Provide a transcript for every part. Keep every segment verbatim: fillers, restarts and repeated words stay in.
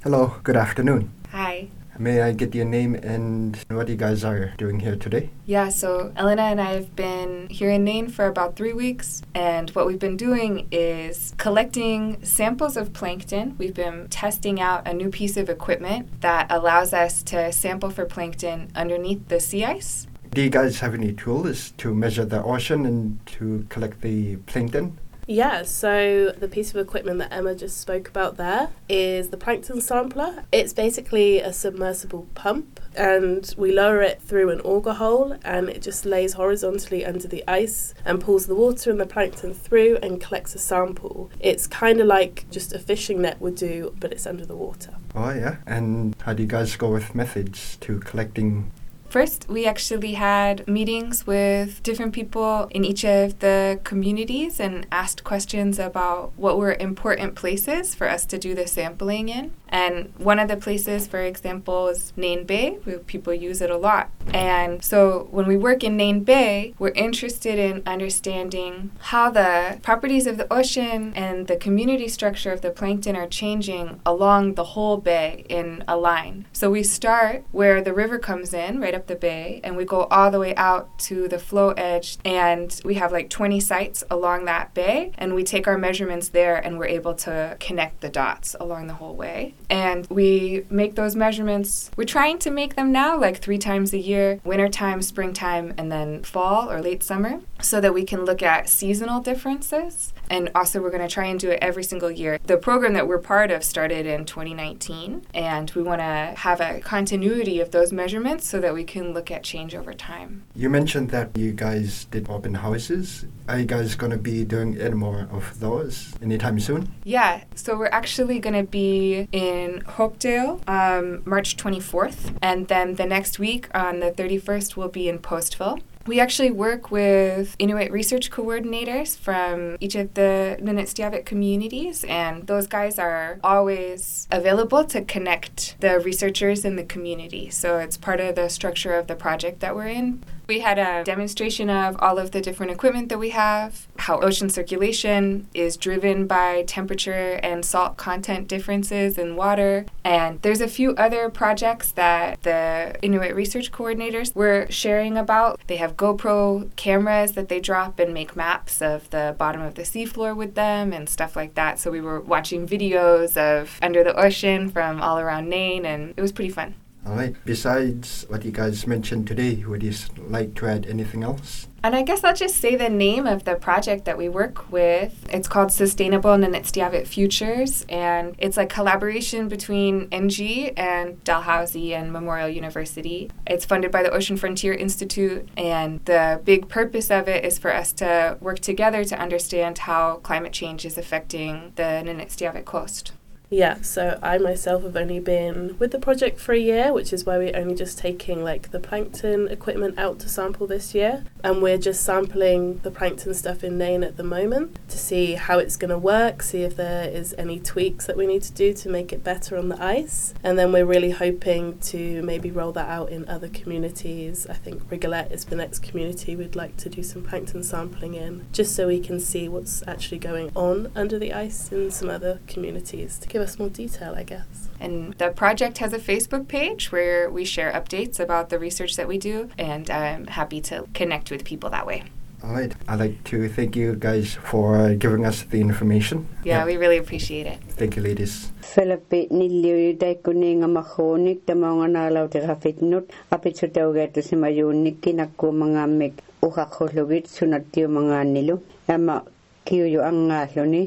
Hello, good afternoon. Hi. May I get your name and what you guys are doing here today? Yeah, so Elena and I have been here in Nain for about three weeks, and what we've been doing is collecting samples of plankton. We've been testing out a new piece of equipment that allows us to sample for plankton underneath the sea ice. Do you guys have any tools to measure the ocean and to collect the plankton? Yeah, so the piece of equipment that Emma just spoke about there is the plankton sampler. It's basically a submersible pump, and we lower it through an auger hole, and it just lays horizontally under the ice and pulls the water and the plankton through and collects a sample. It's kind of like just a fishing net would do, but it's under the water. Oh yeah, and how do you guys go with methods to collecting? First, we actually had meetings with different people in each of the communities and asked questions about what were important places for us to do the sampling in. And one of the places, for example, is Nain Bay, where people use it a lot. And so when we work in Nain Bay, we're interested in understanding how the properties of the ocean and the community structure of the plankton are changing along the whole bay in a line. So we start where the river comes in, right up the bay, and we go all the way out to the flow edge, and we have like twenty sites along that bay, and we take our measurements there, and we're able to connect the dots along the whole way. And we make those measurements. We're trying to make them now like three times a year, wintertime, springtime, and then fall or late summer, so that we can look at seasonal differences. And also we're going to try and do it every single year. The program that we're part of started in twenty nineteen, and we want to have a continuity of those measurements so that we can look at change over time. You mentioned that you guys did open houses. Are you guys going to be doing any more of those anytime soon? Yeah, so we're actually going to be in Hopedale um, March twenty-fourth, and then the next week on the thirty-first we'll be in Postville. We actually work with Inuit research coordinators from each of the Nunitziavik communities, and those guys are always available to connect the researchers in the community. So it's part of the structure of the project that we're in. We had a demonstration of all of the different equipment that we have, how ocean circulation is driven by temperature and salt content differences in water. And there's a few other projects that the Inuit research coordinators were sharing about. They have GoPro cameras that they drop and make maps of the bottom of the seafloor with them and stuff like that. So we were watching videos of under the ocean from all around Nain, and it was pretty fun. All right. Besides what you guys mentioned today, would you like to add anything else? And I guess I'll just say the name of the project that we work with. It's called Sustainable Nunitziavik Futures, and it's a collaboration between N G and Dalhousie and Memorial University. It's funded by the Ocean Frontier Institute, and the big purpose of it is for us to work together to understand how climate change is affecting the Nunitziavik coast. Yeah, so I myself have only been with the project for a year, which is why we're only just taking like the plankton equipment out to sample this year. And we're just sampling the plankton stuff in Nain at the moment to see how it's going to work, see if there is any tweaks that we need to do to make it better on the ice. And then we're really hoping to maybe roll that out in other communities. I think Rigolette is the next community we'd like to do some plankton sampling in, just so we can see what's actually going on under the ice in some other communities to give us more detail, I guess. And the project has a Facebook page where we share updates about the research that we do, and I'm happy to connect with people that way. All right. I'd like to thank you guys for giving us the information. Yeah, yeah. We really appreciate it. Thank you, ladies. Philippi niliu dai kuninga mahonik tamonga nalaw te hafitnut apitsutawga to simayunik kinako mga mek uhakologit sunatio mga nilu ama kiyo ang ngaloni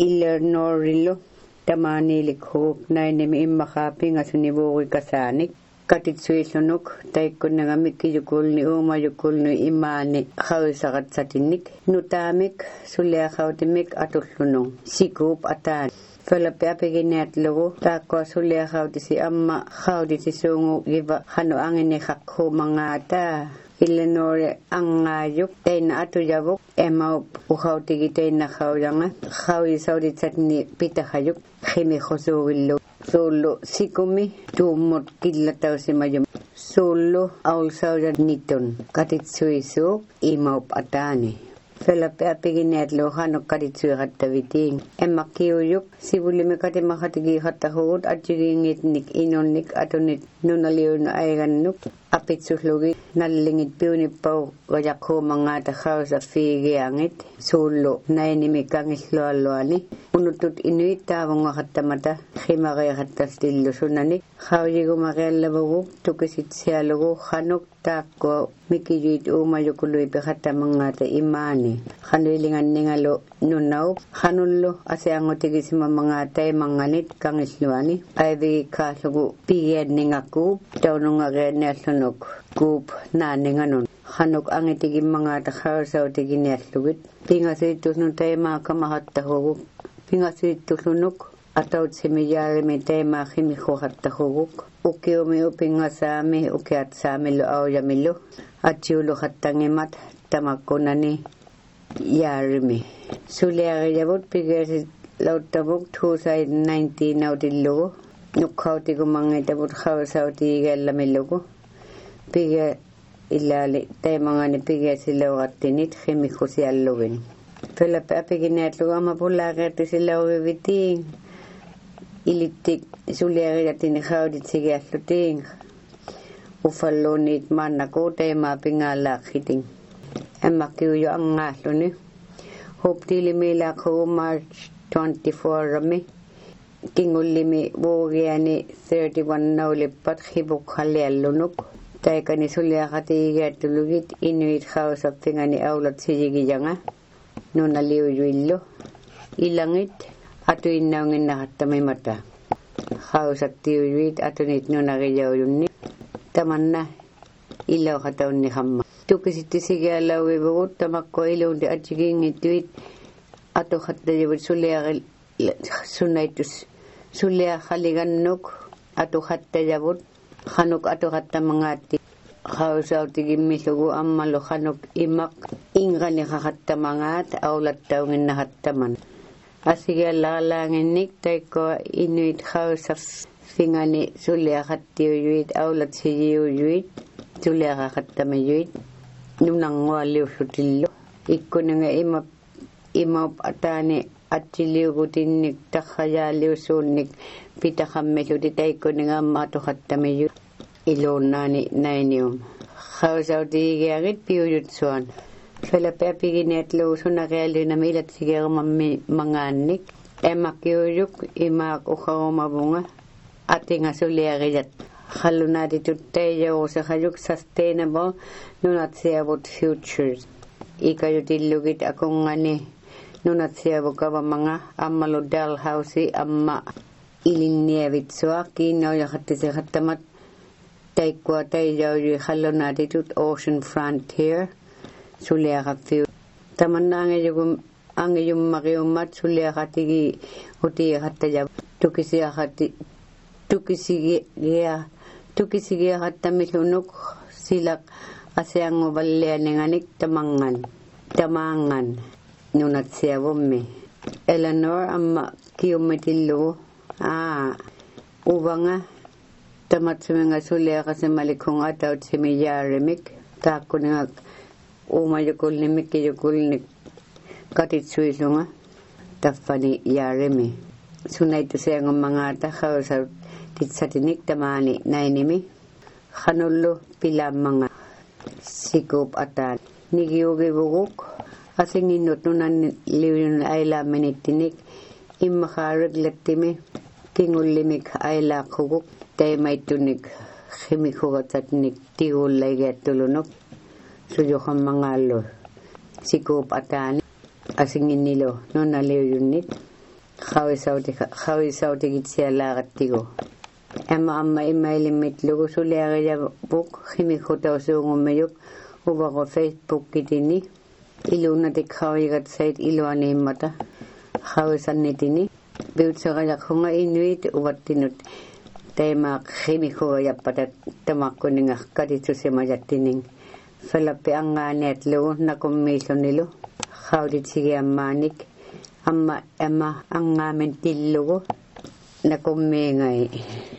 ilernorilo tamani likhok na nimi imakapi nga sunibuwi kasanik katitsuisunok taikon nga mikiyukul ni umayukul ni imani hausakat satinik nutamik suliakautimik atuslunong sikup atan Philippi apiginet logo tako suliakaut si amma kaudi si sungu giba hano angin ni hakho mangata Ilenore ang ngayok tay na atuyabok ema ukauti gitay na kauyanga kawi saudi tatni pita hayok khimi khosuwillo solo sikumi tumot kilataw si mayum solo aul sauda niton katitsuiso imaup atani Felape apiginet lo hanok kaditsu hatta viting. Emma kiuyuk sibulime kate makatigi hatta hod ajigingit nik inonnik atonit nunaliun aigannuk apitsuslugi nallingit piuni pau gajako mangata khausa figiangit sullo nainimi kangisloaloani unutut inuit tavonga hatta mata khimage hatta stillo sunani khawjigu magella bugu tukisit sialogu hanok takko mikijit umayukului hatta mangata imani khanuilingan ningalo nunau khanullo aseangotigisima mangata manganit kangisloani aivi khaslugu piyen ningaku taununga genelunok kup na ninganon khanok angitigi mangata khawsa otigineslugit pingasitus nutema kamahatta hogu pingasitus lunuk ataut semiyale metema khimiho hatta hogu ukiomi upingasami ukiatsami lo auyamilo achiulo hattangemat tamakonani yarimi suliare jabut pigasi lautabuk two thousand nineteen nautillo nukhauti kumangaitabut khawsa otigelamillogo piga ilali taimangani piga silawattinit khimiho siallogin pela papiginetlo ama pulagerti silawiviti ilittik suliariatini khawdit sigialluting ufallonit mannako taima pingalakhiting emmakiuyo angalluni hoptilimila ko March twenty-fourth rami kingullimi wogiani thirty-one naulipat khibuk khaliallunuk taikani suliakati igatulugit inuit khawsa pingani aulat sijigijanga nunaliuyuillo ilangit atu innaungin nahattamai mata khawsa tiuyuit atunit nunagiyawunni tamanna ilaw khataunni khamma tukisiti sigalawi bugut tamakko ilawdi achigingituit atu khattayabut suliagil sunaitus sulia khaligannuk atu khattayabut khanuk atu khattamangati khawsautigimmilugu ammalo khanuk imak ingani khattamangat aulattaungin nahattaman asigalalanginnik taiko inuit khawsaf fingani sulia khattiyuyuit aulat siyuyuit sulia khattamayuit nunangwaliusutillo ikkunanga ima ima atani atiliugutinnik takhayaliusunnik pitakhammeluti taikkunanga matu khattamayu ilonani nainium khawsautigagit piuyutsuan fela papiginetlo sunagalina milat sigermammi mangannik emakiuyuk imak ukhaumabunga atinga suliagiyat khalunati tuttayo sa khayuk sustainable nunatseabut futures ikayutillugit akongani nunatseabukawa mga ammalo dalhousi amma ilinniavitsua kino yakhattise khattamat taikwa tayawi khalunati tut ocean frontier suliagafiu tamanange yugum ange yum magiumat suliagatigi uti hattaya tukisiagati tukisigi ya tukisigi hattamilunuk silak aseango balleanenganik tamangan tamangan nunatseavommi Eleanor amma kiumetillu ah ubanga tamatsumenga suliagasemalikunga taut semiyarimik takuningak umayakulnimik yakulnik katitsuilunga tafani yarimi sunaitu seango mangata khawsa titsatinik tamani nainimi khanullu pilamanga sikup atan nigiyugi buguk asinginut nunan liwin ayla minitinik immakharag latimi kingullimik ayla khuguk taymaitunik khimikhugatatnik tigulay getulunok suyukham mangalo sikup atan asinginilo nunaliwinit khawisauti khawisauti gitsialagattigo amma amma imailimit lugu suliagaya buk khimikhutawsuungummayuk ubago Facebook kitini ilunatik khawigat site iluani mata khawisannitini biutsagayakhunga inuit ubattinut tema khimikhugayappatat tamakkuninga kaditsusemayattining falapi anganet lugu nakummilunilu khawdit sigiammanik amma emma angamen tillugu nakummengai